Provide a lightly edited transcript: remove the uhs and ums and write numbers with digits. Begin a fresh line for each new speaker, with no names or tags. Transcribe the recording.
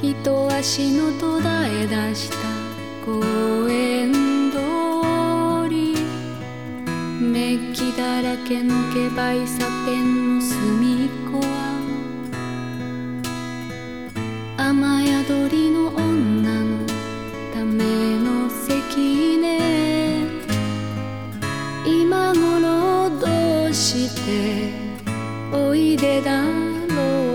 一足の途絶え出した公園通り、メッキだらけのケバイサ店の隅っこは雨宿りの女のための席ね。今頃どうしておいでだ